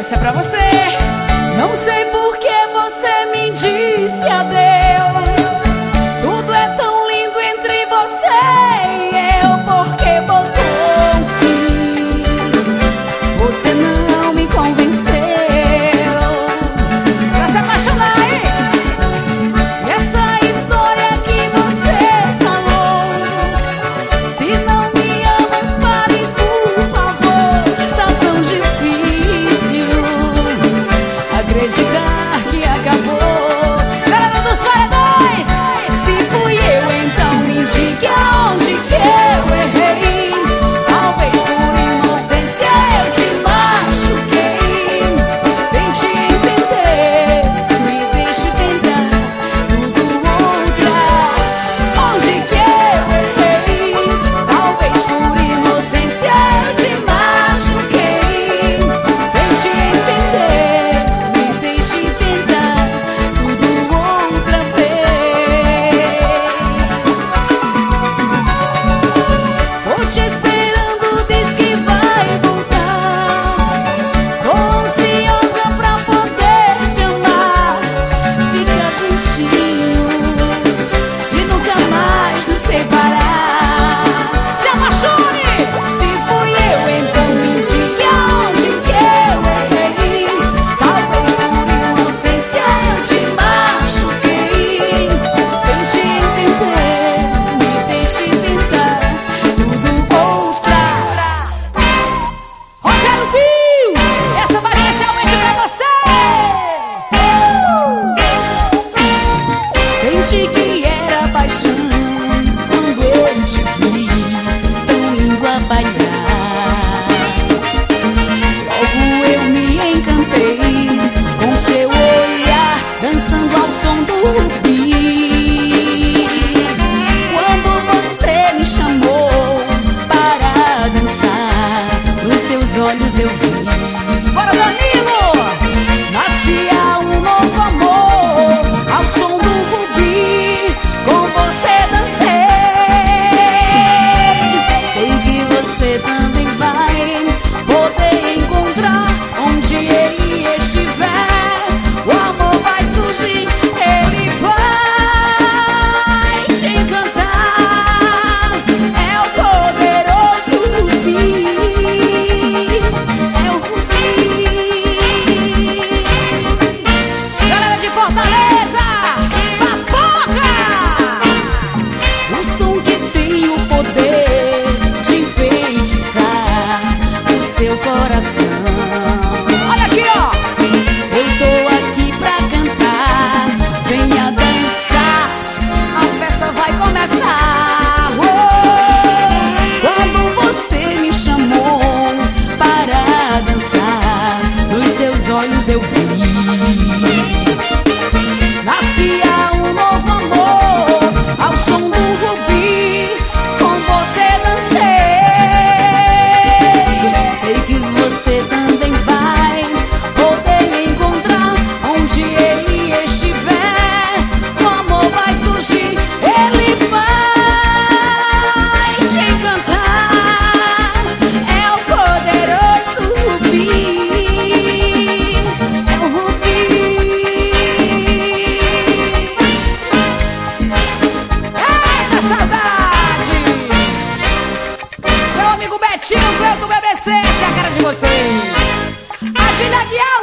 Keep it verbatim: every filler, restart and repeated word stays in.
Essa é pra você. Não sei por que você me disse adeus. Tudo é tão lindo entre você e eu. Porque botou um fim. Você não me convenceu pra se apaixonar, hein? Essa história que você falou. Se não me amas, pare, por favor. Tá tão difícil acreditar que acabou. Galera dos paredões, se fui eu, então me diga aonde que eu errei. Talvez por inocência eu te machuquei. Tente entender, me deixe tentar tudo outra. Onde que eu errei? Talvez por inocência eu te machuquei. Tente entender, me deixe tentar tudo outra vez. Tô te esperando, diz que vai voltar. Tô ansiosa pra poder te amar. Ficar juntinhos e nunca mais nos separar. Se apaixone! Se fui eu, então me diga aonde que eu errei. Talvez por inocência eu te machuquei. Tente entender, me deixe tentar tudo outra. Rogério Bill, essa vai especialmente pra você. Senti que era paixão quando eu te vi domingo a bailar. Logo eu me encantei com seu olhar, dançando ao som do rubi. Quando você me chamou para dançar, nos seus olhos eu vi. Bora, Danilo! Nascia um novo amor ao som do rubi. Com você dancei. Sei que você também vai poder encontrar onde ele estiver. O amor vai surgir, ele vai te encantar. É o poderoso rubi. É o rubi. Galera de Fortaleza, papoca! O som que tem o poder de enfeitiçar o seu coração. Olha aqui, ó! Eu tô aqui pra cantar. Venha dançar, a festa vai começar. Oh! Quando você me chamou para dançar, nos seus olhos eu vi. Nascia um novo amor ao som do rubi. Com você dancei. Sei que você também vai poder encontrar onde ele estiver. O amor vai surgir, ele vai te encantar. É o poderoso rubi. É o rubi. Eita saudade! Meu amigo Betinho, Cleuto B B C, essa é a cara de vocês. Adília Guiar.